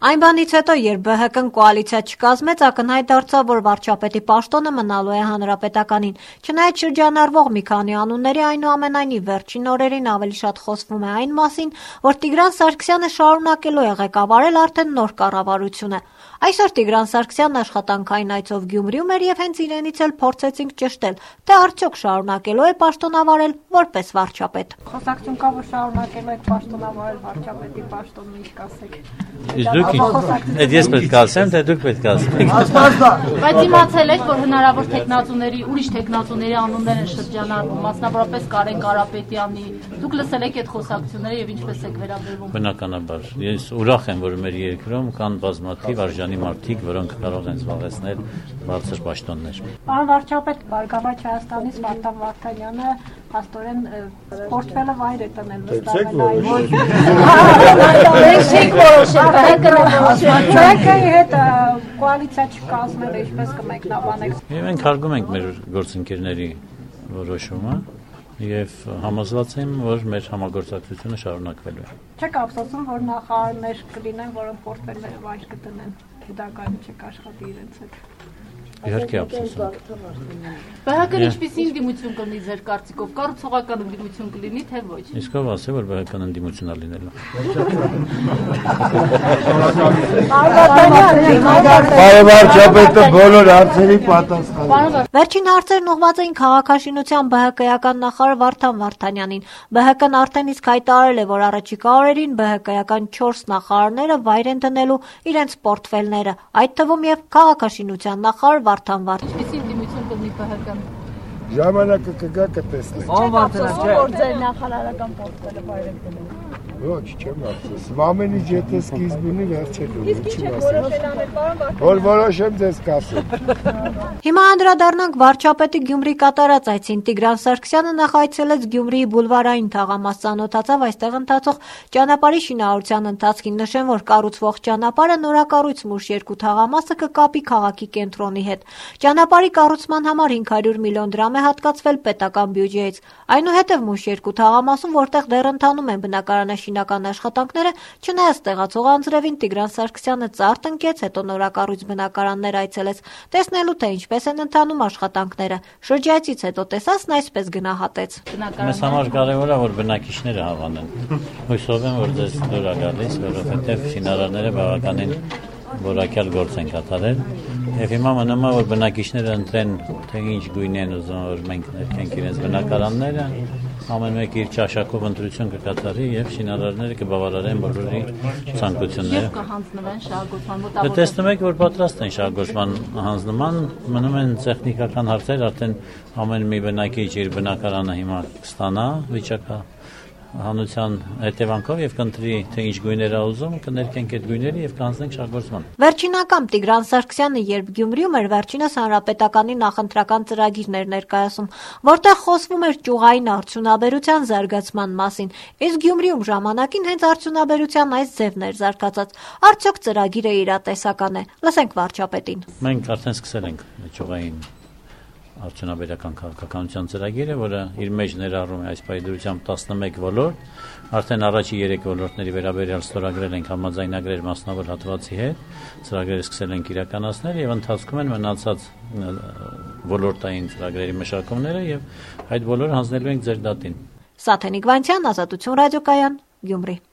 Այն բանից հետո, երբ ԲՀԿ-ն կոալիցիա չկազմեց, ակնհայտ դարձավ, որ վարչապետի պաշտոնը մնալու է հանրապետականին։ Չնայած շրջանառվող մի քանի անունների, այնուամենայնիվ վերջին օրերին ավելի շատ խոսվում է այն մասին, որ Տիգրան Սարգսյանը շարունակելու է ղեկավարել արդեն նոր կառավարությունը։ Այսօր Տիգրան Սարգսյանն աշխատանքային այցով Գյումրիում էր եւ հենց իրենից էլ փորձեցինք ճշտել, թե արդյոք շարունակելու է պաշտոնավարել որպես վարչապետ։ Խոսակցություն կա, որ շարունակելու եք պաշտոնավարել վարչապետի պաշտոնը, ինչ կասեք։ Ես պետք է ասեմ, թե դուք պետք է ասեք։ Բայց իմացել եք, որ հնարավոր տեխնացուների, ուրիշ տեխնացուների անուններ են շրջանառվում, մասնավորապես Կարեն Կարապետյանի։ Դուք լսել եք այդ խոսակցությունները եւ ինչպես եք վերաբերվում։ Բնականաբար, ես ուրախ եմ, որ մեր երկրում կան բազմաթիվ արժանի մարդիկ, որոնք կարող են զբաղեցնել բարձր պաշտոններ։ Պարոն վարչապետ, Բարգավաճ Հայաստանից Վարդան Վարդանյանը աստորեն պորտֆելը վայր է տնել ԲՀԿ-ի հետ կոալիցիա չկազմել, ինչպես կմեկնաբանեք։ Մենք հարգում ենք մեր գործընկերների որոշումը եւ համոզված եմ, որ մեր համագործակցությունը շարունակվելու է։ Չեք ափսոսում, որ նախարարներ կլինեն, որոնք պորտֆելները վայր կտնեն, հետագայում չեք աշխատի իրենց հետ։ Իհարկե ափսոսում։ ԲՀԿ-ն ինչպիսի ընդդիմություն կլինի ձեր կարծիքով, կառուցողական ընդդիմություն կլինի, թե ոչ։ Իսկ ով ասել, որ ԲՀԿ-ն ընդդիմություն է լինելու։ Պարոն վարչապետը բոլոր հարցերի պատասխան։ Վերջին հարցերն ուղղված էին քաղաքաշինության ԲՀԿ-ական նախարար Վարդան Վարդանյանին։ ԲՀԿ-ն արդեն իսկ հայտարարել է, որ առաջիկա օրերին ԲՀԿ-ական 4 նախարարները վայր են դնելու իրենց պորտֆելները, այդ թվում եւ քաղաքաշինության նախարար Վարդան Վարդանյանը։ Ինչպիսի ընդդիմություն կլինի ԲՀԿ-ն։ Ժամանակը կգա կտեսնենք։ Ով ափսոսում, որ ձեր նախարարական պորտֆելը վայր եք դնում։ Ոչ, չեմ ափսոսում։ Ամեն ինչ եթե սկիզբունի վերջելու։ Իսկ ինչ եք որոշել անել, պարոն վարչապետ։ Որ որոշեմ ձեզ կասեմ։ Հիմա անդրադառնանք վարչապետի Գյումրի կատարած այցին։ Տիգրան Սարգսյանը նախ այցելեց Գյումրիի բուլվարային թաղամաս, ծանոթացավ այստեղ ընթացող ճանապարհի շինարարության ընթացքին։ Նշեմ, որ կառուցվող ճանապարհը նորակառույց Մուշ-2 թաղամասը կկապի քաղաքի կենտրոնի հետ։ Ճանապարհի կառուցման համար 500 միլիոն դրամ է հատկացվել պետական բյուջեից։ Այնուհետև Մուշ-2 թաղամասում, որտեղ դեռ ընթանում են բնակարանաշինական աշխատանքները, չնայած տեղացող անձրևին, Տիգրան Սարգսյանը ծարտ ընկեց, հետո նորակառույց բնակարաններ այցելեց, տեսնելու թե ինչպես են ընթանում աշխատանքները։ Շրջայցից հետո տեսածն այսպես գնահատեց։ Մեզ համար կարևոր է, որ բնակիչները հավանեն։ Հույսով եմ, որ ձեզ դուր է գալիս, որովհետև շինարարները բավականին որակյալ գործ են կատարել։ Եվ հիմա մնում է, որ բնակիչները ընտրեն, թե ինչ գույն են ուզում, որ մենք ներկենք իրենց բնակարանները, ամեն մեկ իր ճաշակով ընտրություն կկատարի եւ շինարարները կբավարարեն բոլորի ցանկությունները։ Եվ կհանձնվեն շահագործման։ Դե տեսնում եք, որ պատրաստ են շահագործման հանձնման, մնում են տեխնիկական հարցեր, արդեն ամեն մի բնակիչ իր բնակարանը հիմա կստանա վիճակա հանության հետևանքով եւ կընտրի թե ինչ գույներ է ուզում, կներկենք այդ գույները եւ կանցնենք շահգործման։ Վերջին անգամ Տիգրան Սարգսյանը, երբ Գյումրիում էր, վերջինս հանրապետականի նախընտրական ծրագիրներ ներկայացում, որտեղ խոսվում էր ճյուղային արդյունաբերության զարգացման մասին։ Իսկ Գյումրիում ժամանակին հենց արդյունաբերության այս ձևն էր զարգացած։ Արդյոք ծրագիրը իրատեսական է։ Լսենք վարչապետին։ Մենք արդեն սկսել ենք ճյուղային արդյունաբերական քաղաքականության ծրագիրը, որը իր մեջ ներառում է այս պայդրությամբ 11 ոլորտ, արդեն առաջի 3 ոլորտների վերաբերյալ ստորագրել ենք համաձայնագրեր մասնավոր հատվածի հետ, ծրագրերը սկսել ենք իրականացնել եւ ընթացքում են մնացած ոլորտային ծրագրերի մշակումները եւ այդ բոլորը հանձնելու ենք ձեր դատին։ Սաթենիկ Վանցյան, Ազատություն ռադիոկայան, Գյումրի։